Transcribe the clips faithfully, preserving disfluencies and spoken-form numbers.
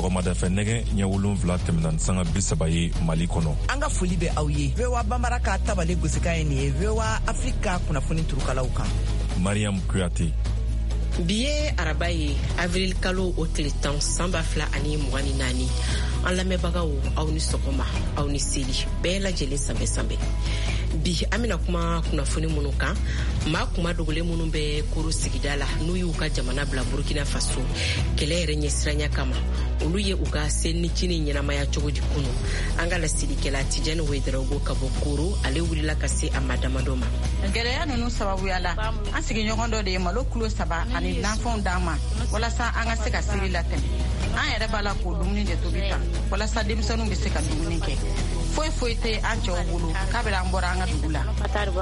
sɔgɔmada fɛ nɛgɛ ɲɛ wolonfila tɛmɛna sanga bisaba ye Mali kɔnɔ. An ka foli bɛ aw ye. V O A Bambara ka tabale gosika ye nin ye V O A Afrika kunnafoni turukalaw kan. Mariam Kuyate. Bi ye araba ye avril kalo o tile tan san ba fila ani mugan ni naani. An lamɛnbagaw aw ni sɔgɔma aw ni seli bɛɛ lajɛlen sanbɛ sanbɛ. Bi an bɛna kuma kunnafoni minnu kan maa kuma dogolen minnu bɛ koro sigida la n'u y'u ka jamana bila Burkina Faso kɛlɛ yɛrɛ ɲɛsiranya kama olu ye u ka selicini ɲɛnamaya cogo di kunu. An ka lasilikɛla Tijani Wederawogo ka bɔ Koro ale wulila ka se a madamadɔ ma. Gɛlɛya ninnu sababuya la an sigiɲɔgɔn dɔ de ye malo kilo saba ani nanfɛnw d'an ma walasa an ka se ka seli latɛmɛ. An yɛrɛ b'a la k'o dumuni de tobi tan walasa denmisɛnninw bɛ se ka dumuni kɛ. Foyi foyi tɛ an cɛw bolo k'a bɛ an bɔra an ka dugu la.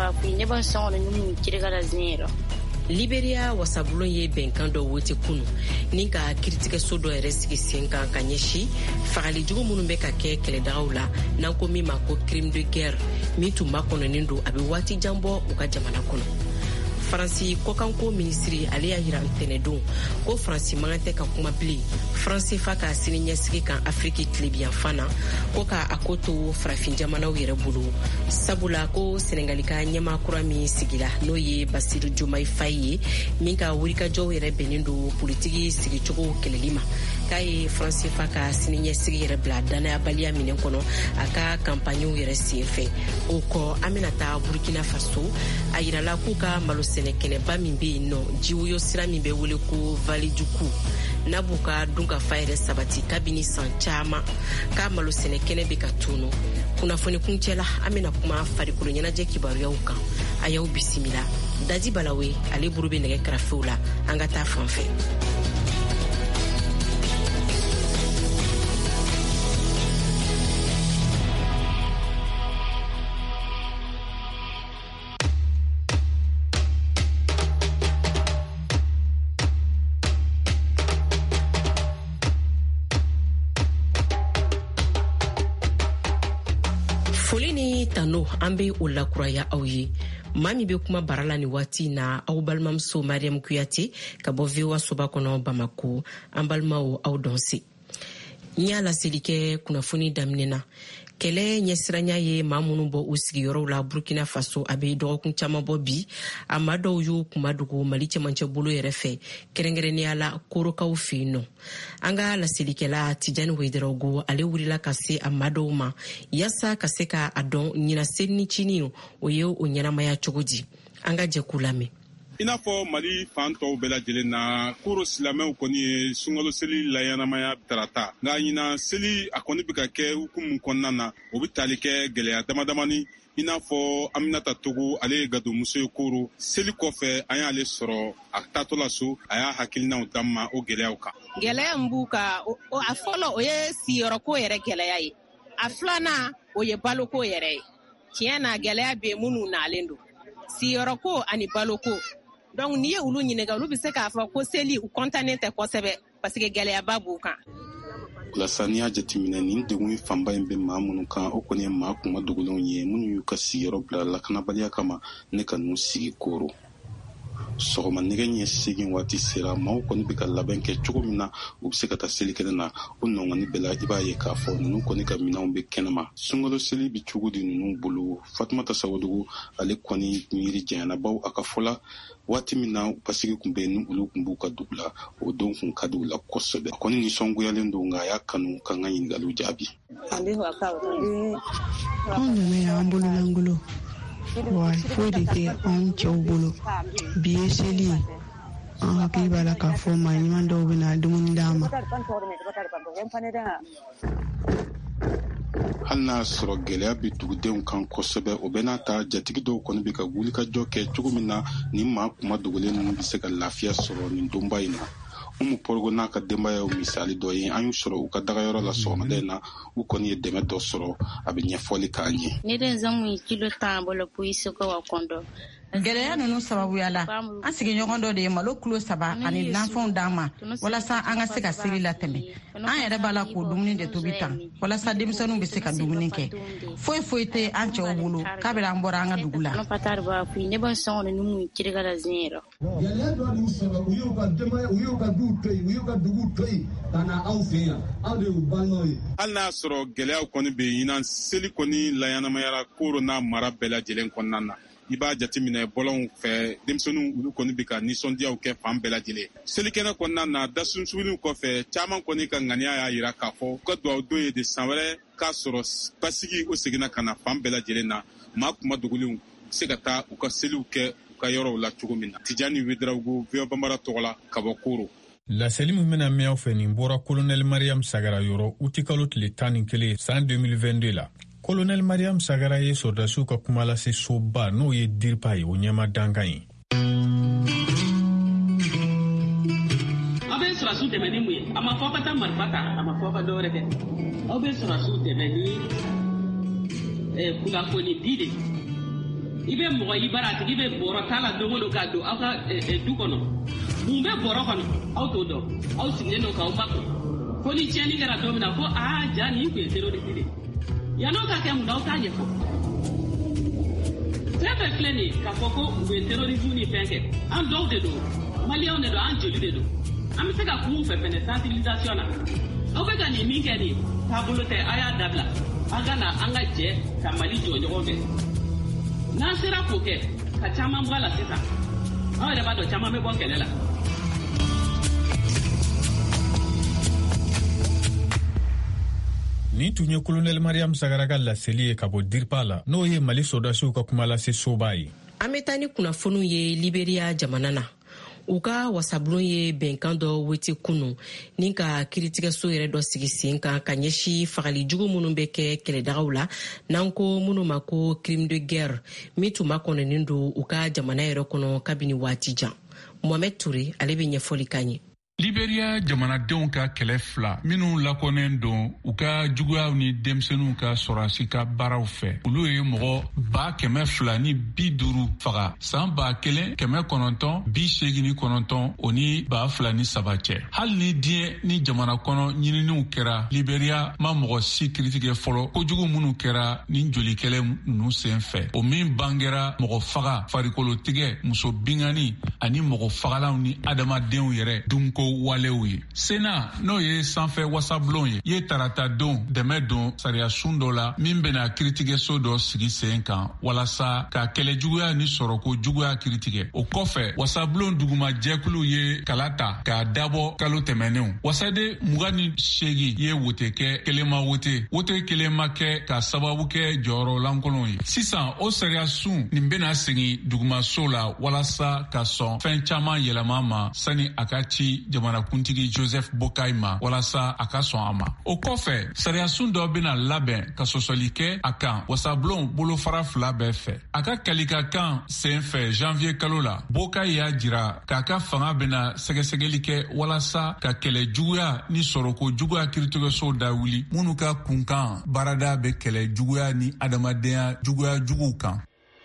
Liberia wasabulon ye bɛnkan dɔ wote kunu ni ka kiritigɛso dɔ yɛrɛ sigi sen kan ka ɲɛsi fagalijugu minnu bɛ ka kɛ kɛlɛdagaw la n'an ko min ma ko crime de guerre min tun ba kɔnɔnen don a bɛ waati jan bɔ u ka jamana kɔnɔ. Faransi kɔkanko minisiri ale y'a yira ntɛnɛdon ko Faransi mankan tɛ ka kuma bilen Faransi fa ka sini ɲɛsigi kan Afriki tilebiyanfan na ko ka a ko to farafin jamanaw yɛrɛ bolo sabula ko Senegalika ɲɛma kura min sigila n'o ye Basiru Jomayi Fayi ye min ka wulikajɔw yɛrɛ bɛnnen don politiki sigicogo kɛlɛli ma k'a ye Faransi fa ka sini ɲɛsigi yɛrɛ bila danayabaliya minɛn kɔnɔ a ka kampaɲew yɛrɛ senfɛ. O kɔ an bɛna taa Burkina Faso a yirala k'u ka malo sɛnɛ kɛnɛba min bɛ yen nɔ jiwoyo sira min bɛ wele ko Valijuku n'a b'u ka dunkafa yɛrɛ sabati kabini san caman k'a malo sɛnɛ kɛnɛ bɛ ka tunu. Kunnafoni kuncɛ la an bɛna kuma farikolo ɲɛnajɛ kibaruyaw kan a y'aw bisimila. Daji Balawe ale buru bɛ nɛgɛ kɛrɛfɛw la an ka taa fan fɛ. Foli ni tano an bɛ o lakuraya aw ye. Maa min bɛ kuma bara la ni waati na aw balimamuso Mariam Kuyate ka bɔ V O A soba kɔnɔ Bamako an balimaw aw dɔn se. N y'a laseli kɛ kunnafoni daminɛ na. Kɛlɛ ɲɛsiranya ye maa minnu bɔ u sigiyɔrɔw la Burkina Faso a bɛ dɔgɔkun caman bɔ bi a maa dɔw y'u kuma dogo Mali cɛmancɛ bolo yɛrɛ fɛ kɛrɛnkɛrɛnnenya la korokaw fɛ yen nɔ. An ka laselikɛla Tijani Wederawogo ale wulila ka se a maa dɔw ma yaasa ka se ka a dɔn ɲina selicini o ye o ɲɛnamaya cogo di. An ka jɛ k'u lamɛn. I n'a fɔ Mali fan tɔw bɛɛ lajɛlen na koro silamɛw kɔni ye sunkalo seli layanamaya tarata nka ɲina seli a kɔni bɛ ka kɛ hukumu kɔnɔna na o bɛ tali kɛ gɛlɛya damadamani i n'a fɔ Aminata Togo ale ye gadonmuso ye koro seli kɔfɛ an y'ale sɔrɔ a taatɔla so a y'a hakilinaw d'an ma o gɛlɛyaw kan. Gɛlɛya min b'u kan a fɔlɔ o ye siyɔrɔko yɛrɛ gɛlɛya ye a filanan o ye baloko yɛrɛ ye tiɲɛ na gɛlɛya bɛ minnu nalen don siyɔrɔko ani baloko. Donc n'i ye olu ɲininka olu bɛ se k'a fɔ ko seli u kɔntannen tɛ kosɛbɛ parce que gɛlɛyaba b'u kan. Walasa n'i y'a jateminɛ nin degun fanba in bɛ maa minnu kan o kɔni ye maa kuma dogolenw ye minnu y'u ka sigiyɔrɔ bila lakanabaliya kama ne ka n'u sigi Koro. Sɔgɔma nɛgɛ ɲɛ segin waati sera maaw kɔni bɛ ka labɛn kɛ cogo min na u bɛ se ka taa seli kɛnɛ na o nɔgɔnni bɛɛ la i b'a ye k'a fɔ ninnu kɔni ka minɛnw bɛ kɛnɛma. Sunkalo seli bɛ cogo di ninnu bolo Fatumata Sawodogo ale kɔni miiri janyana baw a ka fɔla waati min na basigi kun bɛ yen ni olu kun b'u ka dugu la o don kun ka di u la kosɛbɛ. A kɔni nisɔngoyalen don nka a y'a kanu ka n ka ɲininkaliw jaabi. Anw nana y'an bolo langolo wa foyi de tɛ anw cɛw bolo bi ye seli ye an hakili b'a la k'a fɔ maa ɲuman dɔw bɛna dumuni d'an ma. Hali n'a sɔrɔ gɛlɛya bɛ dugudenw kan kosɛbɛ o bɛ n'a ta jatigi dɔw kɔni bɛ ka wulikajɔ kɛ cogo min na ni maa kuma dogolen ninnu bɛ se ka lafiya sɔrɔ nin donba in na. Umu Porogo n'a ka denbaya misali dɔ ye an y'u sɔrɔ u ka dagayɔrɔ la sɔgɔmada in na u kɔni ye dɛmɛ dɔ sɔrɔ a bɛ ɲɛfɔli k'an ye. Ne den zamu kilo tan bolo puiso ko wa kondo gɛlɛya nunu sababuya la an sigiɲɔgɔn dɔ de ye malo kulo saba ani nanfɛnw d'an ma walasa an ka se ka seli latɛmɛ. An yɛrɛ b'a la k'o dumuni de tobi tan walasa denmisɛnninw bɛ se ka dumuni kɛ. Foyi foyi tɛ an cɛw bolo k'a bɛ an bɔra an ka dugu la. Gɛlɛya dɔ de y'u sɔrɔ u y'u ka denbaya u y'u ka duw to yen u y'u ka duguw to yen ka na anw fɛ yan anw de y'u balimaw ye. Hali n'a sɔrɔ gɛlɛyaw kɔni bɛ yen ɲinan seli kɔni laɲɛnamayara koro n'a mara bɛɛ lajɛlen kɔnɔna na. I b'a jateminɛ bɔlɔnw fɛ denmisɛnninw olu kɔni bɛ ka nisɔndiyaw kɛ fan bɛɛ lajɛlen. Selikɛnɛ kɔnɔna na dasunsuguliw kɔfɛ caman kɔni ka ŋaniya y'a jira k'a fɔ u ka dugawu don ye de san wɛrɛ k'a sɔrɔ basigi o seginna ka na fan bɛɛ lajɛlen na maa kuma dogolenw se ka taa u ka seliw kɛ u ka yɔrɔw la cogo min na. Tijani Wederawogo, V O A Banbara tɔgɔ la ka bɔ Koro. Laseli min bɛna mɛn aw fɛ nin bɔra Colonel Mariam Sagara yɔrɔ uti kalo tile tan ni kelen san deux mille vingt-deux la. Colonel Mariam Sagara ye sɔrdasiw ka kuma lase soba n'o ye DIRPA ye o ɲɛma dankan ye. Aw bɛ sɔrɔdasiw dɛmɛ ni mun ye? A ma fɔ ka taa marifa ta, a ma fɔ ka dɔwɛrɛ kɛ. Aw bɛ sɔrɔdasiw dɛmɛ ni kunnafoni di de. I bɛ mɔgɔ i bara a tigi bɛ bɔrɔ k'a la don o don k'a don aw ka du kɔnɔ. Mun bɛ bɔrɔ kɔnɔ aw t'o dɔn aw sigilen don k'aw makun. Ko ni tiɲɛni kɛra don min na ko aa ja nin tun ye terroriste de. Yan'o ka kɛ mun na aw t'a ɲɛfɔ. Fɛn fɛn filɛ nin ye k'a fɔ ko u ye terrorisme ni fɛn kɛ an dɔw de don maliyɛnw de don an joli de don an bɛ se ka kun fɛ fɛnɛ sensibilisation na aw bɛ ka nin min kɛ nin taabolo tɛ a y'a dabila an ka na an ka jɛ ka Mali jɔ ɲɔgɔn fɛ n'an sera k'o kɛ ka caman bɔ a la sisan aw yɛrɛ b'a dɔn caman bɛ bɔ kɛlɛ la. Ni tun ye Colonel Mariam Sagara ka laseli ye ka bɔ DIRPA la n'o ye Mali sɔrdasiw ka kuma lase soba ye. An bɛ taa ni kunnafoniw ye Liberiya jamana na. U ka wasabulon ye bɛnkan dɔ weti kunu ni ka kiritigɛso yɛrɛ dɔ sigi sen kan ka ɲɛsi fagali jugu minnu bɛ kɛ kɛlɛdagaw la n'an ko minnu ma ko crime de guerre min tun ma kɔnɔnin don u ka jamana yɛrɛ kɔnɔ kabini waati jan. Mohamed Toure ale bɛ ɲɛfɔli kan ye. Liberiya jamanadenw ka kɛlɛ fila minnu lakɔnen don u ka juguyaw ni denmisɛnninw ka sɔrɔdasi ka baaraw fɛ. Olu ye mɔgɔ ba kɛmɛ fila ni bi duuru faga san ba kelen kɛmɛ kɔnɔntɔn bi seegin ni kɔnɔntɔn o ni ba fila ni saba cɛ. Hali ni diɲɛ ni jamana kɔnɔ ɲininiw kɛra Liberiya ma mɔgɔ si kiritigɛ fɔlɔ kojugu minnu kɛra ni jolikɛlɛ ninnu sen fɛ. O min bangera mɔgɔ faga farikolotigɛ muso bingani ani mɔgɔ fagalanw ni adamadenw yɛrɛ dunko walew ye. Sena n'o ye sanfɛ wasabulon ye ye tarata don dɛmɛ don sariya sun dɔ la min bɛna kiritigɛso dɔ sigi sen kan walasa ka kɛlɛ juguya ni sɔrɔko juguya kiritigɛ. O kɔfɛ wasabulon duguma jɛkulu ye kala ta k'a dabɔ kalo tɛmɛnenw. Wasade mugan ni seegin ye wote kɛ kelen ma wote wote kelen ma kɛ ka sababu kɛ jɔyɔrɔ lankolon ye. Sisan o sariya sun nin bɛna segin dugumaso la walasa ka sɔn fɛn caman yɛlɛma ma sani a ka ci jamanakuntigi Joseph Boakai ma walasa a ka sɔn a ma. O kɔfɛ sariyasun dɔ bɛna labɛn ka sɔsɔli kɛ a kan wasabulon bolofara fila bɛɛ fɛ. A ka kalikakan sen fɛ janvier kalo la Boakai y'a jira k'a ka fanga bɛna sɛgɛsɛgɛli kɛ walasa ka kɛlɛ juguya ni sɔrɔko juguya kiritigɛsow da wuli minnu ka kunkan baarada bɛ kɛlɛ juguya ni adamadenya juguya juguw kan.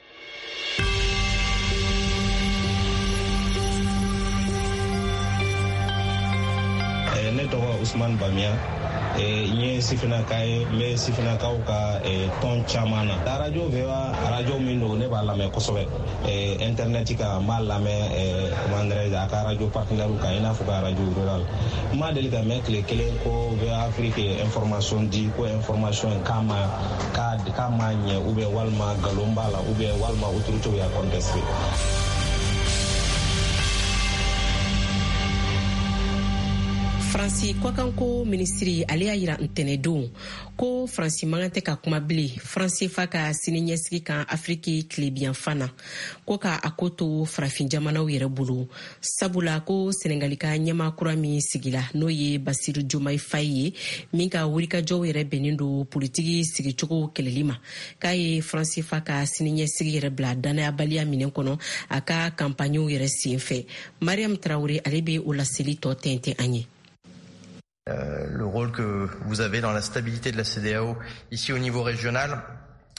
Ne tɔgɔ Usman Bamiya n ye sifinaka ye n bɛ sifinakaw ka tɔn caman na. Radio V O A radio min don ne b'a lamɛn kosɛbɛ internet kan n b'a lamɛn comment dirais-je a ka radio partenaire kan i n'a fɔ ka radio rural. N ma deli ka mɛn tile kelen ko V O A Afrique information di ko information k'a ma k'a ma ɲɛ ou bien walima nkalon b'a la ou bien walima autorité y'a contesté. Fransi Kwakanko ministri ale y'a yira ntɛnɛdon ko Fransi mankan tɛ ka kuma bilen Fransi fa ka sini ɲɛsigi kan Afriki tilebiyanfan na ko ka a ko to farafin jamanaw yɛrɛ bolo sabula ko Senegali ka ɲɛma kura min sigila n'o ye Basiru Jomayi Fayi ye min ka wulikajɔw yɛrɛ bɛnnen don politiki sigicogo kɛlɛli ma k'a ye Fransi fa ka sini ɲɛsigi yɛrɛ bila danayabaliya minɛn kɔnɔ a ka kampaɲew yɛrɛ sen fɛ. Mariam Traoré ale bɛ o laseli tɔ tɛntɛn an ye. Euh, le rôle que vous avez dans la stabilité de la C E D E A O ici au niveau régional,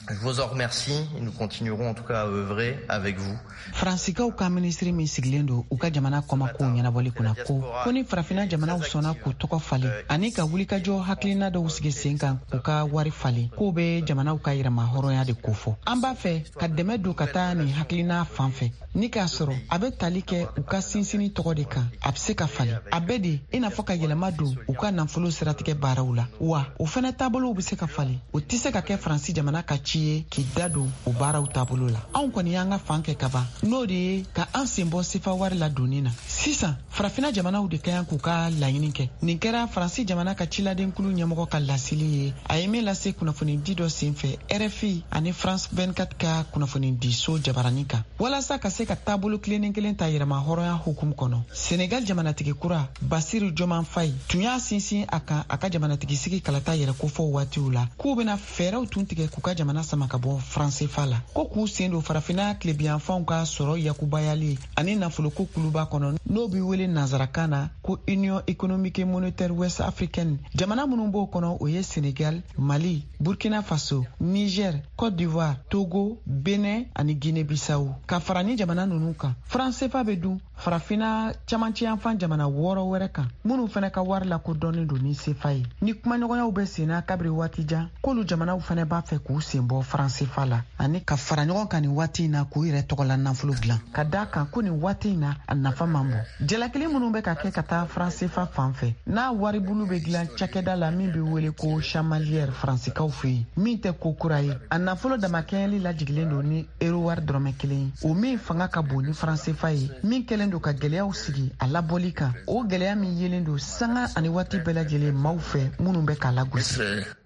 Je vous en remercie et nous continuerons en tout cas à œuvrer avec vous. Fransikaw ka ministri min sigilen do u ka jamana kɔma ko ɲɛnabɔli kunna ko ko ni farafina jamanaw sɔnna k'u tɔgɔ falen ani ka wulikajɔ hakilina dɔw sigi sen kan k'u ka wari falen k'u bɛ jamanaw ka yɛrɛma hɔrɔnya de kofɔ an b'a fɛ ka dɛmɛ don ka taa nin hakilina fan fɛ ni k'a sɔrɔ a bɛ tali kɛ u ka sinsini tɔgɔ de kan a bɛ se ka falen a bɛɛ de i n'a fɔ ka yɛlɛma don u ka nafolo siratigɛ baaraw la wa o fɛnɛ taabolow bɛ se ka falen o tɛ se ka kɛ faransi jamana ka ci ye k'i da don o baaraw taabolo la anw kɔni y'an ka fan kɛ ka ban n'o de ye ka an sen bɔ sifa wari la donni na sisan farafina jamanaw de ka yan k'u ka laɲini kɛ nin kɛra faransi jamana ka ciladenkulu ɲɛmɔgɔ ka lasili ye a ye min lase kunnafoni di dɔ sen fɛ R F I ani France vingt-quatre ka kunnafoni di so jabarani kan walasa ka se ka taabolo kilennen kelen ta yɛrɛma hɔrɔnya hukumu kɔnɔ Senegal jamanatigi kura Basiru Joman Fayi tun y'a sinsin a kan a ka jamanatigi sigi kalata yɛrɛ kofɔ waatiw la k'u bena fɛɛrɛw tun tigɛ k'u ka jamana sama ka bɔ France fa la ko k'u sen don farafina tilebiyanfanw ka sɔrɔ yakubayali ani nafoloko kuluba kɔnɔ n'o bi wele nazarakan na ko Union économique et monétaire ouest africaine jamana minnu b'o kɔnɔ o ye Senegal, Mali, Burkina Faso, Niger, Côte d'Ivoire, Togo, Benin ani Guinée-Bissau ka fara ni jamana ninnu kan France fa bɛ dun farafina camanciyanfan jamana wɔɔrɔ wɛrɛ kan minnu fɛnɛ ka wari la ko dɔɔnin don ni sefa ye ni kumaɲɔgɔnyaw bɛ senna kabiri waati jan k'olu jamanaw fɛnɛ b'a fɛ k'u sen bɔ France fa la ani ka fara ɲɔgɔn kan nin waati in na k'u yɛrɛ tɔgɔla nafolo dilan ka da kan ko nin waati in na a nafa man bɔ jalakili minnu bɛ ka kɛ ka taa France fa fan fɛ n'a wari bulu bɛ dilan cakɛda la min bɛ wele ko chamalière fransikaw fɛ yen min tɛ ko kura ye a nafolo damakɛɲɛli lajigilen don ni euro wari dɔrɔmɛ kelen ye o min fanga ka bon ni France fa ye min kɛlen don ka gɛlɛyaw sigi a labɔli kan o gɛlɛya min yelen don sanga ani waati bɛɛ lajɛlen maaw fɛ minnu bɛ k'a lagosi.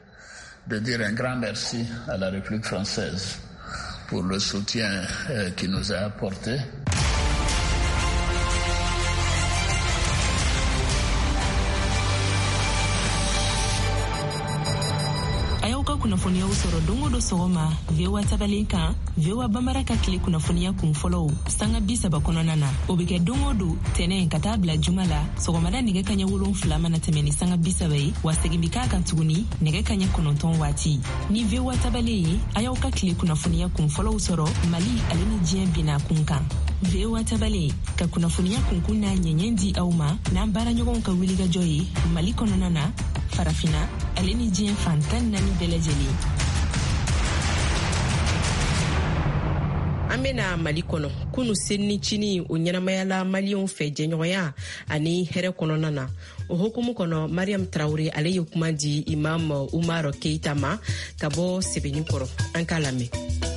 De dire un grand merci à la République française pour le soutien euh, qu'il nous a apporté. Kunnafoniya sɔrɔ don o don sɔgɔma V O A tabalen kan V O A Bambara ka tile kunnafoniya kun fɔlɔw sanga bi saba kɔnɔna na o bɛ kɛ don o don tɛnɛ ka taa bila juma la sɔgɔmada nɛgɛ kaɲɛ wolonfila mana tɛmɛ ni sanga bi saba ye wa segin bi k'a kan tuguni nɛgɛ kaɲɛ kɔnɔntɔn waati ni V O A tabalen ye a y'aw ka tile kunnafoniya kun fɔlɔw sɔrɔ Mali ale ni diɲɛ binna kun kan V O A tabalen ka kunnafoniya kunkun n'a ɲɛɲɛ di aw ma n'an baaraɲɔgɔnw ka wulikajɔ ye Mali kɔnɔna na farafina ale ni diɲɛ fantan naani bɛɛ lajɛlen. An bena Mali kɔnɔ kunu sen ni cini o ɲɛnamayala maliyɛnw fɛ jɛɲɔgɔnya ani hɛrɛ kɔnɔna na o hokumu kɔnɔ Mariam Traoré ale ye kuma di Imam Umar Keita ma ka bɔ Sebeni kɔrɔ an k'a lamɛn.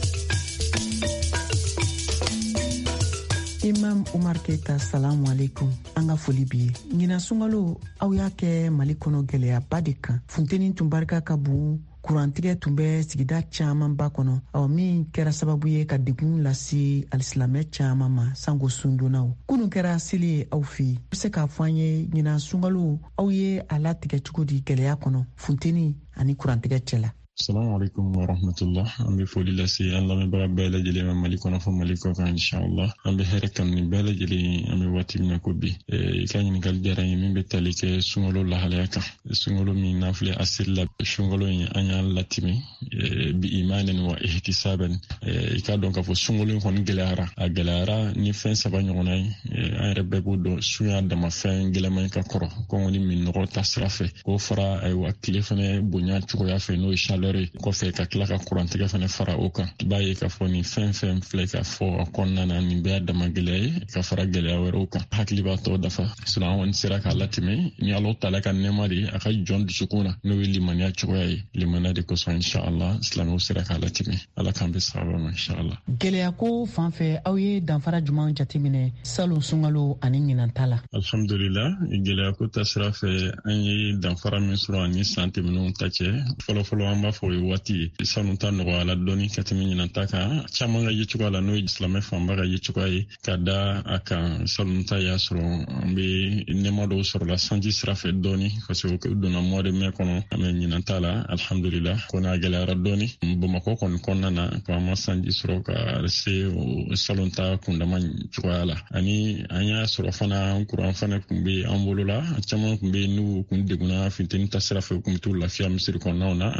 Imam Umar Keita salamu alaikum an ka foli bi ye ɲina sunkalo aw y'a kɛ Mali kɔnɔ gɛlɛyaba de kan funteni tun barika ka bon kurantigɛ tun bɛ sigida caman ba kɔnɔ aw min kɛra sababu ye ka degun lase alisilamɛ caman ma sanko sundonaw kunun kɛra seli ye aw fɛ yen bɛ se k'a fɔ an ye ɲina sunkalo aw ye a latigɛ cogo di gɛlɛya kɔnɔ funteni ani kurantigɛ cɛla. Assalamu alaikum wa rahmatullah. An bɛ foli lase an lamɛnbaga bɛɛ lajɛlen ma Mali kɔnɔ fɔ Mali kɔ kan inshallah. An bɛ hɛrɛ kan nin bɛɛ lajɛlen an bɛ waati min na ko bi. I ka ɲininkali diyara n ye min bɛ tali kɛ sunkalo lahalaya kan. Sunkalo min n'a filɛ a seli la sunkalo in an y'a latimi bi imanin wa ihtisaban. I ka dɔn k'a fɔ sunkalo in kɔni gɛlɛyara. A gɛlɛyara ni fɛn saba ɲɔgɔnna ye. An yɛrɛ bɛɛ b'o dɔn su y'a dama fɛn gɛlɛman ka kɔrɔ. Kɔngɔ ni minɔgɔ ta sira fɛ. K'o fara ayiwa tile fana bonya cogoya fɛ n'o ye chaleur kɔfɛ ka tila ka kurantigɛ fana fara o kan i b'a ye k'a fɔ nin fɛn fɛn filɛ ka fɔ a kɔnɔna na nin bɛɛ dama gɛlɛya ye ka fara gɛlɛya wɛrɛw kan hakili b'a tɔ dafa sinon an kɔni sera k'a latɛmɛ ni Alahu taala ka nɛɛma de ye a ka jɔn dusukun na n'o ye limaniya cogoya ye limaniya de kosɔn inshallah silamɛw sera k'a latɛmɛ ala k'an bɛ sababa ma inshallah. Gɛlɛya ko fan fɛ aw ye danfara jumɛn jateminɛ salon sunkalo ani ɲinan ta la. Alhamdulillah gɛlɛya ko ta sira fɛ an ye danfara min sɔrɔ ani san tɛmɛnenw ta cɛ fɔlɔfɔlɔ an b'a fɔ o ye waati ye sanu ta nɔgɔya la dɔɔni ka tɛmɛ ɲinan ta kan caman ka ye cogoya la n'o ye silamɛ fanba ka ye cogoya ye ka da a kan sanu ta y'a sɔrɔ an bɛ nɛɛma dɔw sɔrɔ la sanji sira fɛ dɔɔni parce que o donna mois de mai kɔnɔ an bɛ ɲinan ta la alhamdulillah ko n'a gɛlɛyara dɔɔni Bamakɔ kɔni kɔnɔna na ko an ma sanji sɔrɔ ka se o salon ta kundama cogoya la ani an y'a sɔrɔ fana kuran fana tun bɛ an bolo la caman tun bɛ n'u kun degunna funteni ta sira fɛ u kun bɛ t'u lafiya misiri kɔnɔnaw na ani u ka so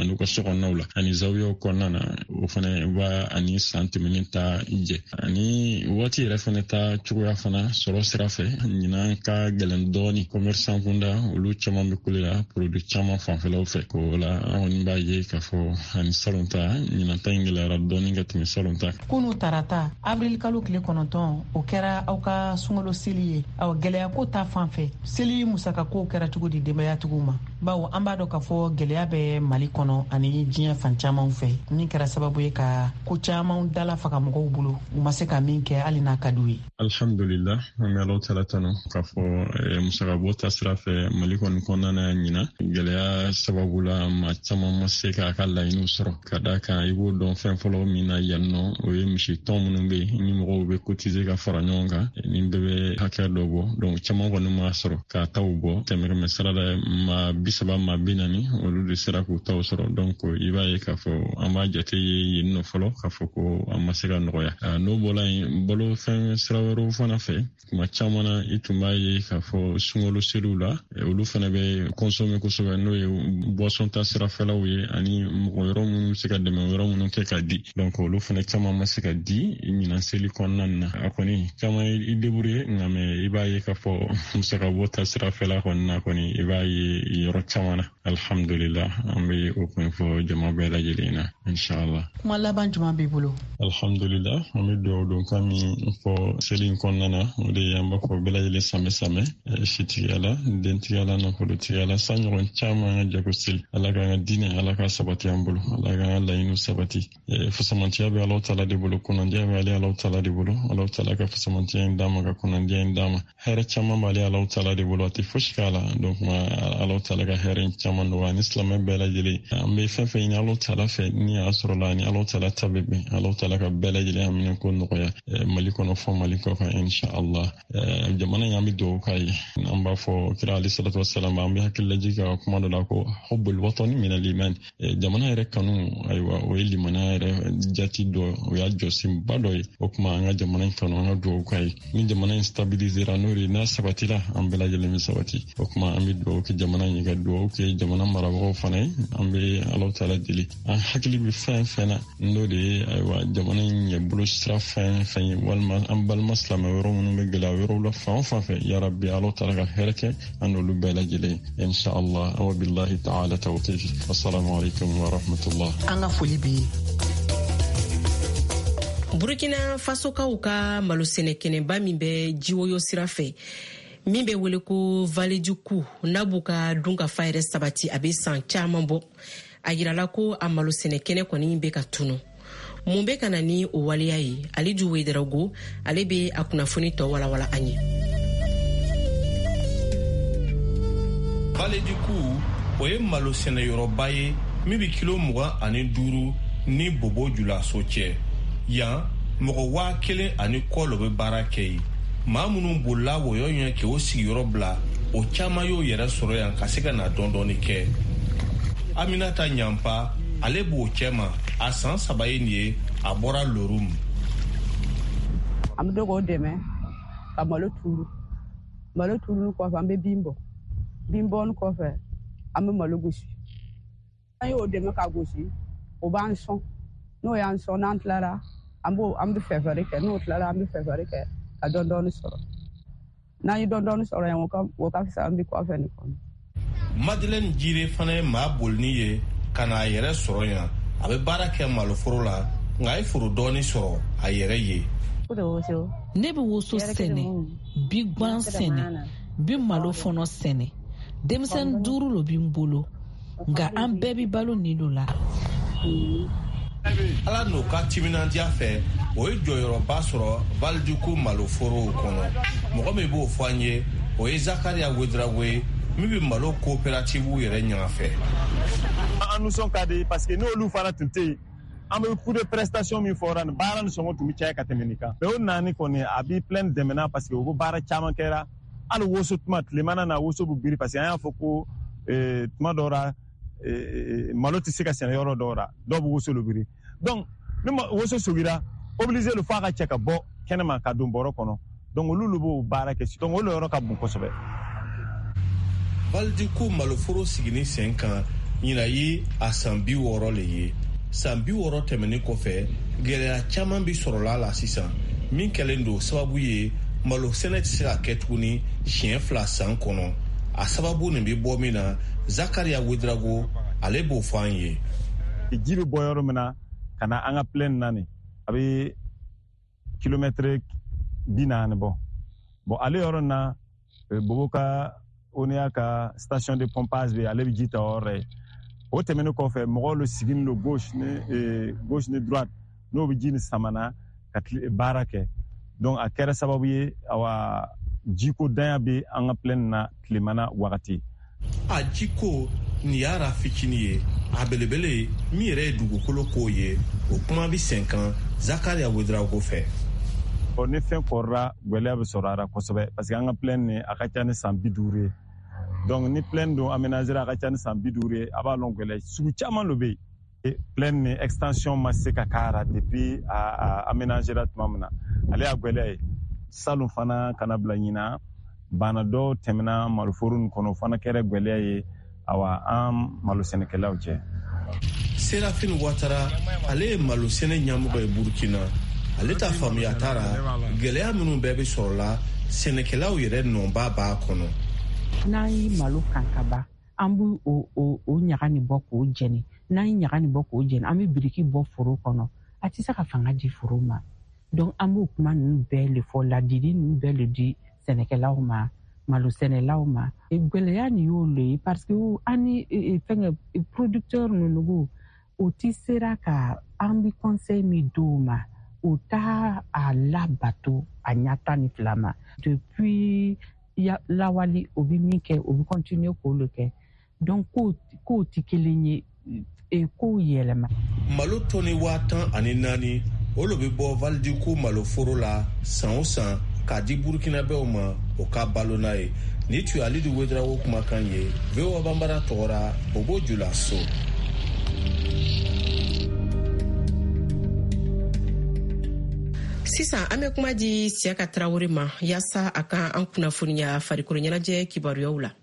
sɔgɔnaw la ani zawiyaw kɔnɔna na o fana b'a ani san tɛmɛnen ta jɛ ani waati yɛrɛ fana ta cogoya fana sɔrɔ sira fɛ ɲinan ka gɛlɛn dɔɔni commerçant kunda olu caman bɛ kule la produit caman fanfɛlaw fɛ ko la an kɔni b'a ye k'a fɔ ani salon ta ɲinan ta in gɛlɛyara dɔɔni ka tɛmɛ salon ta. Kunu tarata avril kalo tile kɔnɔntɔn o kɛra aw ka sunkalo seli ye aw gɛlɛya ko ta fan fɛ seli musaka ko kɛra cogo di denbayatigiw ma bawo an b'a dɔn k'a fɔ gɛlɛya bɛ Mali kɔnɔ ani diɲɛ fan caman fɛ min kɛra sababu ye ka ko caman dala faga mɔgɔw bolo u ma se ka min kɛ hali n'a ka d'u ye. Alhamdulillah an bɛ Alahu taala tanu k'a fɔ musaka bɔ ta sira fɛ Mali kɔni kɔnɔna na ɲina gɛlɛya sababu la maa caman ma se k'a ka laɲiniw sɔrɔ ka d'a kan i b'o dɔn fɛn fɔlɔ min na yan nɔ o ye misi tɔn minnu bɛ yen ni mɔgɔw bɛ cotiser ka fara ɲɔgɔn kan ni bɛɛ bɛ hakɛ dɔ bɔ donc caman kɔni ma sɔrɔ k'a taw bɔ tɛmɛrɛmɛ sira la maa bi saba maa bi naani olu de sera k'u taw sɔrɔ donc i b'a ye k'a fɔ an b'a jate ye yen nɔ fɔlɔ k'a fɔ ko an ma se ka nɔgɔya n'o bɔra yen balo fɛn sira wɛrɛw fana fɛ tuma caman na i tun b'a ye k'a fɔ sunkalo seliw la olu fana bɛ consommer kosɛbɛ n'o ye boisson ta sirafɛlaw ye ani mɔgɔ yɔrɔ minnu bɛ se ka dɛmɛ yɔrɔ minnu kɛ ka di donc olu fana caman ma se ka di ɲinan seli kɔnɔna na a kɔni caman i débrouiller nka mɛ i b'a ye k'a fɔ musaka bɔ ta sirafɛla kɔni na kɔni i b'a ye yɔrɔ caman na alhamdulillah an bɛ o kun fɔ jama bɛɛ lajɛlen na inshallah. Kuma laban jumɛn b'i bolo? Alhamdulillah an bɛ dugawu don ka min fɔ seli in kɔnɔna na o de ye an b'a fɔ bɛɛ lajɛlen samɛ samɛ sitigiya la dentigiya la nafolotigiya la san ɲɔgɔn caman an ka jago seli ala k'an ka diinɛ ala ka sabati an bolo ala k'an ka laɲiniw sabati fasamantiya bɛ Alahu taala de bolo kunnandiya bɛ ale Alahu taala de bolo Alahu taala ka fasamantiya in d'a ma ka kunnandiya in d'a ma hɛrɛ caman b'ale Alahu taala de bolo a tɛ fosi k'a la donc Alahu taala ka hɛrɛ in caman nɔgɔya ani silamɛ bɛɛ lajɛlen an bɛ fɛn fɛn ɲini Alahu taala fɛ ni y'a sɔrɔ la ni Alahu taala ta bɛ bɛn Alahu taala ka bɛɛ lajɛlen minɛ ko nɔgɔya Mali kɔnɔ fɔ Mali kɔ kan inshallah jamana in an bɛ dugawu k'a ye an b'a fɔ kira alayhi salatu wasalam an bɛ hakili lajigi ka kuma dɔ la ko hubbul watani min al-iman jamana yɛrɛ kanu ayiwa o ye limaniya yɛrɛ jati dɔ o y'a jɔsenba dɔ ye o kuma an ka jamana in kanu an ka dugawu k'a ye ni jamana in stabilisera n'o de n'a sabatira an bɛɛ lajɛlen bɛ sabati o kuma an bɛ dugawu kɛ jamana in ka dugawu kɛ jamana marabagaw fana ye an bɛ Alahu taala deli an hakili bɛ fɛn fɛn na n'o de ye ayiwa jamana in ɲɛbolo sira fɛn fɛn ye walima an balima silamɛ yɔrɔ minnu bɛ gɛlɛya yɔrɔw la fan o fan fɛ yarabi Alahu taala ka hɛrɛ kɛ an n'olu bɛɛ lajɛlen inshallah wa billahi ta'ala tawfiq assalamu alaikum wa rahmatullah. An ka foli b'i ye. Burkina Fasokaw ka malo sɛnɛ kɛnɛba min bɛ jiwoyo sira fɛ min bɛ wele ko Vallée du Cou n'a b'u ka dunkafa yɛrɛ sabati a bɛ san caman bɔ a yirala ko a malo sɛnɛ kɛnɛ kɔni bɛ ka tunu mun bɛ ka na ni o waleya ye Aliju Wederago ale bɛ a kunnafoni tɔ walawala an ye. Vallée du Cou o ye malo sɛnɛyɔrɔba ye min bɛ kilo mugan ani duuru ni Bobo Julaso cɛ yan mɔgɔ waa kelen ani kɔ lɔ bɛ baara kɛ yen maa minnu bolila wɔyɔ ɲɛ kɛ o sigiyɔrɔ bila o caman y'o yɛrɛ sɔrɔ yan ka se ka na dɔɔni kɛ Aminata Ɲampa ale b'o cɛ ma a san saba ye nin ye a bɔra Lorum. An bɛ k'o dɛmɛ ka malo turu malo turu kɔfɛ an bɛ bin bɔ bin bɔni kɔfɛ an bɛ malo gosi an y'o dɛmɛ ka gosi o b'an sɔn n'o y'an sɔn n'an tilara an b'o an bɛ fɛfɛɛrɛ kɛ n'o tilara an bɛ fɛfɛɛrɛ kɛ ka dɔɔni dɔɔni sɔrɔ n'an ye dɔɔni dɔɔni sɔrɔ yan o ka o ka fisa an bɛ kɔfɛ nin kɔnɔ. Madeleine Jire fana ye maa bolini ye ka n'a yɛrɛ sɔrɔ yan a bɛ baara kɛ maloforo la nka a ye foro dɔɔni sɔrɔ a yɛrɛ ye. Ne bɛ woso sɛnɛ bi gan sɛnɛ bi malo fɔnɔ sɛnɛ denmisɛnnin duuru lo bɛ n bolo nka an bɛɛ bɛ balo nin de la. Ala n'o ka timinandiya fɛ o ye jɔyɔrɔba sɔrɔ Vallée du Cou maloforow kɔnɔ mɔgɔ min b'o fɔ an ye o ye Zakaria Wederago ye min bɛ malo coopérative yɛrɛ ɲɛfɛ. An nisɔn ka di parce que n'olu fana tun tɛ yen an bɛ coup de prestation min fɔra nin baara ni sɔngɔ tun bɛ caya ka tɛmɛ nin kan mais o naani kɔni a bɛ plein dɛmɛna parce que o bɛ baara caman kɛra hali woso tuma tilemana na woso bɛ biri parce que an y'a fɔ ko tuma dɔw la malo tɛ se ka sɛnɛ yɔrɔ dɔw la dɔw bɛ woso biri donc ni woso sogira obligé le f'a ka cɛ ka bɔ kɛnɛma ka don bɔrɔ kɔnɔ donc olu de b'o baara kɛ donc olu yɔrɔ ka bon kosɛbɛ. Vallée du Cou maloforo sigini sen kan ɲina ye a san bi wɔɔrɔ le ye. San bi wɔɔrɔ tɛmɛnen kɔfɛ gɛlɛya caman bi sɔrɔla la sisan min kɛlen don sababu ye malo sɛnɛ tɛ se ka kɛ tuguni siɲɛ fila san kɔnɔ. A sababu nin bi bɔ min na Zakaria Wedrago ale b'o fɔ an ye. Ji bɛ bɔ yɔrɔ min na ka na an ka plaine na nin a bɛ kilomɛtiri bi naani bɔ. Bon ale yɔrɔ na Bobo ka Onia ka station de pompage bɛ ale bɛ ji ta yɔrɔ ye. O tɛmɛnen kɔfɛ mɔgɔw le sigin lo gauche ni gauche ni droite n'o bɛ ji ni samana ka baara kɛ. Donc a kɛra sababu ye awa jiko danya bɛ an ka plaine na tilemana wagati. A jiko ni yara fitini ye a belebele mi yɛrɛ ye dugukolo ko ye o kuma bi sen kan Zakaria Wedrago fɛ. O ni fɛn kɔrɔra gɛlɛya bɛ sɔrɔ a la kosɛbɛ parce que an ka plaine ni a ka ca ni san bi duuru ye. Donc ni plaine don aménager a ka ca ni san bi duuru ye a b'a lɔn gɛlɛya sugu caman lo bɛ yen. Plaine ni extension ma se ka k'a la depuis a aménager tuma min na ale y'a gɛlɛya ye. Salon fana kana bila ɲina bana dɔw tɛmɛna maloforo nin kɔnɔ fana kɛra gɛlɛya ye awa an malo sɛnɛkɛlaw cɛ. Serafin Ouattara ale ye malo sɛnɛ ɲɛmɔgɔ ye Burkina. Ale ta faamuya t'a la gɛlɛya minnu bɛɛ bɛ sɔrɔ la sɛnɛkɛlaw yɛrɛ nɔnba b'a kɔnɔ. N'an ye malo kan ka ban an b'o o o ɲaga nin bɔ k'o jɛni n'an ye ɲaga nin bɔ k'o jɛni an bɛ biriki bɔ foro kɔnɔ a tɛ se ka fanga di foro ma. Donc an b'o kuma ninnu bɛɛ le fɔ ladili ninnu bɛɛ le di sɛnɛkɛlaw ma malo sɛnɛlaw ma. Gɛlɛya nin y'o le ye parce que an ni fɛngɛ producteur ninnu o ti sera ka an bɛ conseil min d'o ma o t'a a labato a ɲata ni fila ma. Depuis lawali o bɛ min kɛ o bɛ continuer k'o le kɛ. Donc k'o ti kelen ye k'o yɛlɛma. Malo tɔni waa tan ani naani o lo bɛ bɔ Valdiku maloforo la san o san k'a di Burkinabɛw ma o ka balo n'a ye. Ni tun ye Alidu Wedrago kumakan ye V O A Banbara tɔgɔra Bobo Julaso. Sisan an bɛ kuma di Siyaka Tarawele ma yaasa a ka an kunnafoniya farikolo ɲɛnajɛ kibaruyaw la.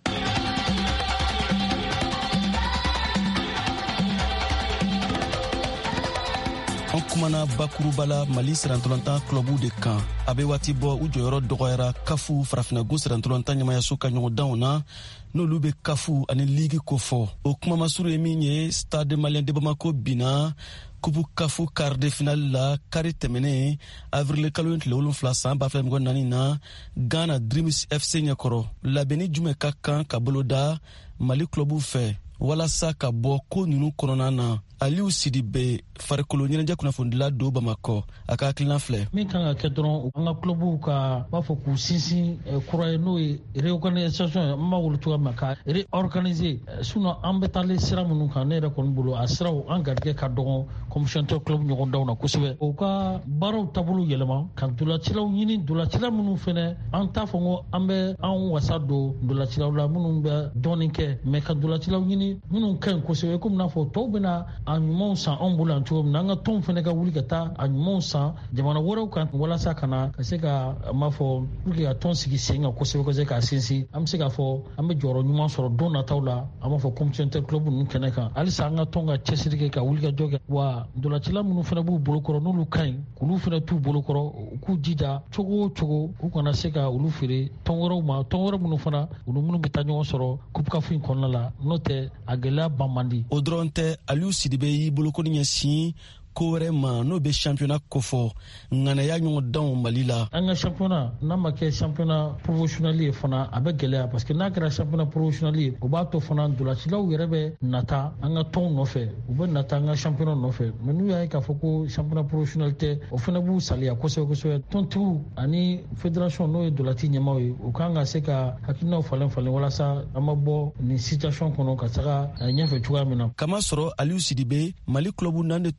An kumana bakurubala Mali sirantɔlɔntan clubu de kan a bɛ waati bɔ u jɔyɔrɔ dɔgɔyara kafu farafinago sirantɔlɔntan ɲɛmayaso ka ɲɔgɔndanw na n'olu bɛ kafu ani ligi ko fɔ. O kumamasuru ye min ye Stade Malien de Bamako binna kupu kafu quart de finale la kari tɛmɛnen avril kalo tile wolonfila san ba fila mɔgɔ naani na Ghana Dreams F C ɲɛkɔrɔ labɛnni jumɛn ka kan ka boloda Mali clubu fɛ walasa ka bɔ ko ninnu kɔnɔna na. Aliou Sidibe farikolo ɲɛnajɛ kunnafonidila do Bamakɔ a ka hakilina filɛ. Min kan ka kɛ dɔrɔn an ka clubu ka b'a fɔ k'u sinsin kura ye n'o ye réorganisation ye an b'a wolo cogoya min ka réorganiser sinon an bɛ taalen sira minnu kan ne yɛrɛ kɔni bolo a siraw an garijɛgɛ ka dɔgɔn commission tɛ club ɲɔgɔndanw na kosɛbɛ. O ka baaraw taabolo yɛlɛma ka dolacilaw ɲini dolacila minnu fɛnɛ an t'a fɔ ko an bɛ an wasa don dolacilaw la minnu bɛ dɔɔnin kɛ mais ka dolacilaw ɲini minnu ka ɲi kosɛbɛ komi n'a fɔ tɔw bɛna a ɲumanw san anw bolo yan cogo min na an ka tɔnw fana ka wuli ka taa a ɲumanw san jamana wɛrɛw kan walasa ka na ka se ka an b'a fɔ pour que ka tɔn sigi sen kan kosɛbɛ kosɛbɛ k'a sinsin an bɛ se k'a fɔ an bɛ jɔyɔrɔ ɲuman sɔrɔ don nataw la an b'a fɔ communautaire club ninnu kɛnɛ kan halisa an ka tɔn ka cɛsiri kɛ ka wuli ka jɔ kɛ wa dolacila minnu fana b'u bolokɔrɔ n'olu ka ɲi k'olu fana t'u bolokɔrɔ u k'u jija cogo o cogo u kana se ka olu feere tɔn wɛrɛw ma tɔn wɛrɛ minnu fana olu minnu bɛ taa ɲɔgɔn sɔrɔ kupukafu in kɔnɔna la n'o tɛ a gɛlɛya ban man di. O dɔrɔn tɛ Aliou Sidibe y'i bolokoni ɲɛsin ko wɛrɛ ma n'o bɛ championnat kofɔ ŋanaya ɲɔgɔndanw Mali la. An ka championnat n'a ma kɛ championnat professionnel ye fana a bɛ gɛlɛya parce que n'a kɛra championnat professionnel ye o b'a to fana dolacilaw yɛrɛ bɛ nata an ka tɔnw nɔfɛ u bɛ nata an ka championnat nɔfɛ mais n'u y'a ye k'a fɔ ko championnat professionnel tɛ o fana b'u saliya kosɛbɛ kosɛbɛ tɔntigiw ani fédération n'o ye dolaci ɲɛmaw ye u kan ka se ka hakilinaw falen falen walasa an ma bɔ nin situation kɔnɔ ka se ka ɲɛfɛ cogoya min na. Kamasɔrɔ Aliou Sidibe Mali club nan de tun bɛ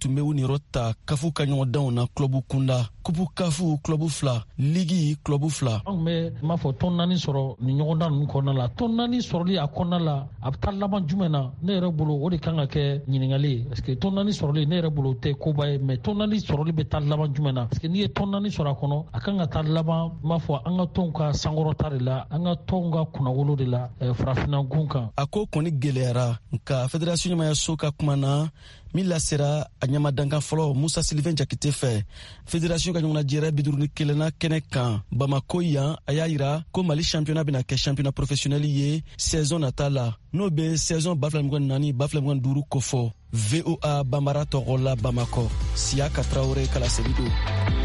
niyɔrɔ ta kafu ka ɲɔgɔndanw na clubu kunda kupu kafu clubu fila ligi clubu fila. An bɛ m'a fɔ tɔn naani sɔrɔ ni ɲɔgɔndan ninnu kɔnɔna la tɔn naani sɔrɔli a kɔnɔna la a bɛ taa laban jumɛn na ne yɛrɛ bolo o de kan ka kɛ ɲininkali ye parce que tɔn naani sɔrɔli ne yɛrɛ bolo o tɛ koba ye mais tɔn naani sɔrɔli bɛ taa laban jumɛn na parce que n'i ye tɔn naani sɔrɔ a kɔnɔ a kan ka taa laban m'a fɔ an ka tɔnw ka sankɔrɔta de la an ka tɔnw ka kunnawolo de la farafinna gun kan. A ko kɔni gɛlɛyara nka fédération ɲɛmayaso ka kuma na min lasera a ɲɛmadankan fɔlɔ Musa Sylvain Jakite fɛ fédération ka ɲɔgɔnnajɛrɛ bi duuru ni kelenna kɛnɛ kan Bamako yan a y'a yira ko Mali championnat bɛna kɛ championnat professionnel ye saison nata la n'o bɛ saison ba fila mugan naani ba fila mugan duuru kofɔ. V O A Bambara tɔgɔ la Bamako Siaka Traoré Kalaseli do.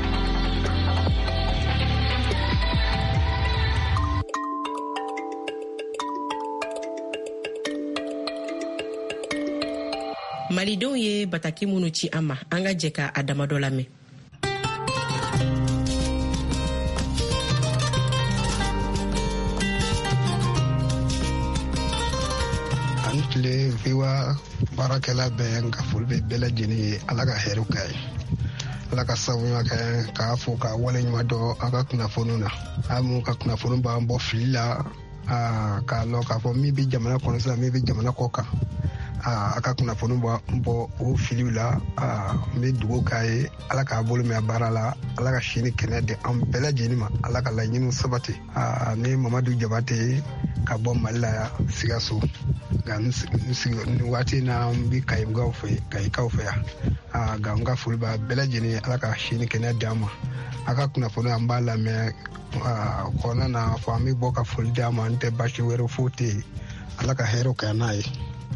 Malidenw ye bataki minnu ci an ma an ka jɛ ka a damadɔ lamɛn. An tile viwa baarakɛla bɛɛ ka foli bɛ bɛɛ lajɛlen ye ala ka hɛrɛw k'a ye ala ka sabuya kɛ k'a fɔ ka wale ɲuman dɔ a ka kunnafoniw na a mun ka kunnafoni b'an bɔ fili la k'a lɔ k'a fɔ min bɛ jamana kɔnɔ sisan min bɛ jamana kɔ kan a ka kunnafoni bɔ o filiw la n bɛ dugawu k'a ye ala k'a bolo mɛn baara la ala ka sini kɛnɛ di an bɛɛ lajɛlen ma ala ka laɲiniw sabati ne Mamadu Jabate ka bɔ Mali la yan Sikaso nka ni waati na n bɛ Kayikaw fɛ Kayikaw fɛ yan nka n ka foli b'a bɛɛ lajɛlen ye ala ka sini kɛnɛ di an ma a ka kunnafoni an b'a lamɛn kɔnɔna na fɔ an bɛ bɔ ka foli di an ma n tɛ basi wɛrɛ foyi tɛ yen ala ka hɛrɛw kɛ n'a ye.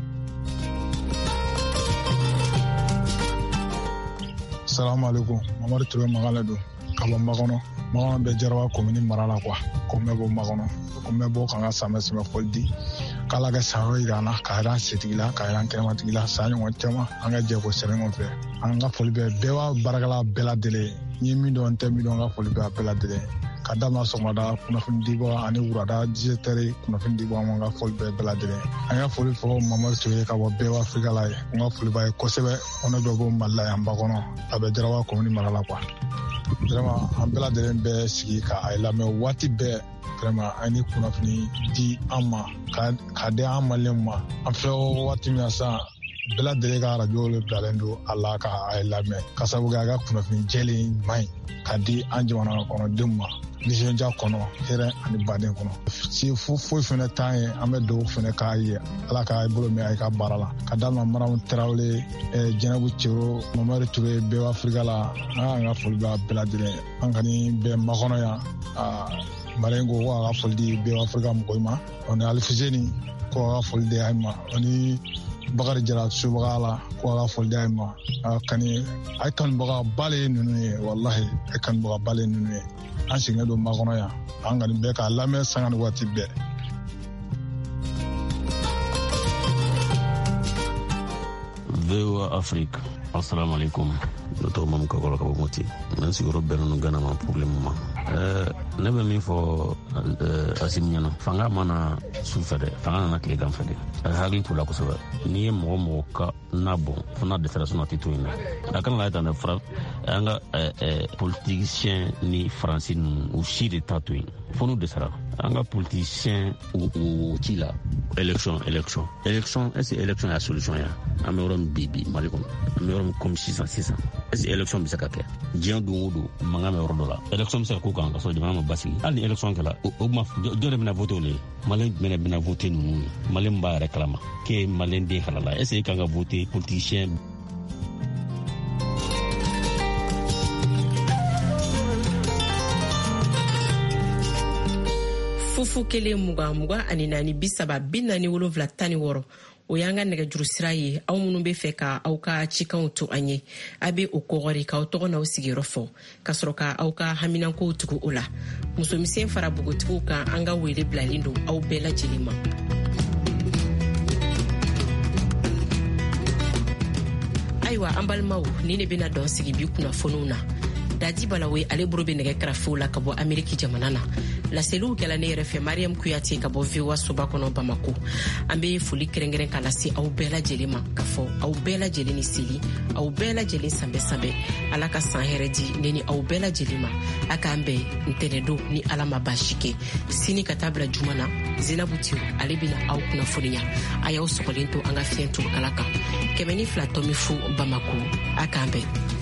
Salamu alaikum Mamadu Ture Magala don ka bɔ Makɔnɔ Makɔnɔ bɛ Jarawa commune mara la quoi ko n bɛ bɔ Makɔnɔ ko n bɛ bɔ ka n ka samɛ sɛmɛ fɔli di k'ala ka sayɔrɔ jira an na ka jira an setigi la ka jira an kɛnɛmatigi la san ɲɔgɔn caman an ka jɛ ko sɛbɛn ɲɔgɔn fɛ an ka foli bɛ bɛɛ b'a baarakɛla bɛɛ lajɛlen n ye min dɔn n tɛ min dɔn n ka foli bɛ a bɛɛ lajɛlen ka daminɛ sɔgɔmada kunnafoni dibaga ani wurada dix-sept kunnafoni dibaga ma n ka foli bɛɛ bɛɛ lajɛlen an ka foli fɔ Mamadu Ture ka bɔ bɛɛ Afrika la ye n ka foli b'a ye kosɛbɛ ko ne bɛ bɔ Mali la yan Bakɔnɔ a bɛ Jarawa commune mara la quoi vraiment an bɛɛ lajɛlen bɛ sigi ka a lamɛn waati bɛɛ vraiment an ni kunnafoni di an ma ka di an maliyɛnw ma an filɛ waati min na sisan bɛɛ lajɛlen ka radio bilalen don a la ka a lamɛn ka sabu kɛ a ka kunnafoni jɛlen ɲuman ye ka di an jamana kɔnɔdenw ma nisɔndiya kɔnɔ hɛrɛ ani baden kɔnɔ si foyi fɛnɛ t'an ye an bɛ dugawu fɛnɛ k'a ye ala k'a bolo mɛn a ka baara la ka daminɛ Maramu Tarawele Jɛnɛbu Cero Mamadu Ture bɛɛ Afrika la an ka foli b'a bɛɛ lajɛlen an kɔni bɛ Makɔnɔ yan Maliɲɛn ko ko a ka foli di bɛɛ Afrika mɔgɔw ma o ni Alifuseni ko a ka foli di a ma o ni Bakari Jara Sobaga la ko a ka foli di a ma kani a ye kanubaga ba le ye ninnu ye walahi a ye kanubaga ba le ye ninnu ye an sigilen don Makɔnɔ yan an kɔni bɛ k'a lamɛn sanga ni waati bɛɛ. V O A Afrique assalamu alaikum ne tɔgɔ Mamu Kakɔrɔ ka bɔ Moti n sigiyɔrɔ bɛnnen don Gana ma problème ma ne bɛ min fɔ Asimu ɲɛna fanga mana su fɛ dɛ fanga nana tilegan fɛ dɛ a hakili t'o la kosɛbɛ n'i ye mɔgɔ mɔgɔ ka n'a bɔn fo n'a dɛsɛra sinɔn a tɛ to yen dɛ a kana lajɛ tan dɛ fara an ka politicien ni faransi ninnu u si de t'a to yen fo n'u dɛsɛra an ka politicien o ci la élection élection élection est-ce que élection y'a solution ya an bɛ yɔrɔ min bi bi Mali kɔnɔ an bɛ yɔrɔ min comme sisan sisan est-ce que élection bɛ se ka kɛ diɲɛ don o don mankan bɛ yɔrɔ dɔ la élection bɛ se ka k'o kan ka sɔrɔ jamana ma basigi hali ni élection kɛla o ma jɔn de bɛna voter o le Maliyɛn jumɛn de bɛna voter ninnu ye Maliyɛn b'a yɛrɛ kalama k'e Maliyɛn den halala est-ce que e kan ka voter politicien fufu kelen mugan mugan ani naani bi saba bi naani wolonwula tan ni wɔɔrɔ o y'an ka nɛgɛjuru sira ye aw minnu bɛ fɛ ka aw ka cikanw to an ye a bɛ o kɔgɔri k'aw tɔgɔ n'aw sigiyɔrɔ fɔ ka sɔrɔ ka aw ka haminankow tugu o la musomisɛn fara bogotigiw kan an ka wele bilalen don aw bɛɛ lajɛlen ma. ayiwa an balimaw ni ne bɛna dɔn sigi bi kunnafoniw na Dadi Balawe ale bolo bɛ nɛgɛ karafew la ka bɔ Ameriki jamana na laseliw kɛla ne yɛrɛ fɛ mariam kuyate ka bɔ voa soba kɔnɔ bamako an be foli kɛrɛnkɛrɛn ka lase aw bɛɛ lajɛlen ma ka fɔ aw bɛɛ lajɛlen ni seli aw bɛɛ lajɛlen sanbɛ sanbɛ ala ka san hɛrɛ di ne ni aw bɛɛ lajɛlen ma a k'an bɛn ntɛnɛdo ni ala ma baasi kɛ sini ka taa bila juma na zinabu tiw ale bena aw kunnafoniya a y'aw sɔgɔlen to an ka fiɲɛ to ala kan kɛmɛ ni fila tɔmi fu bamako a k'an bɛn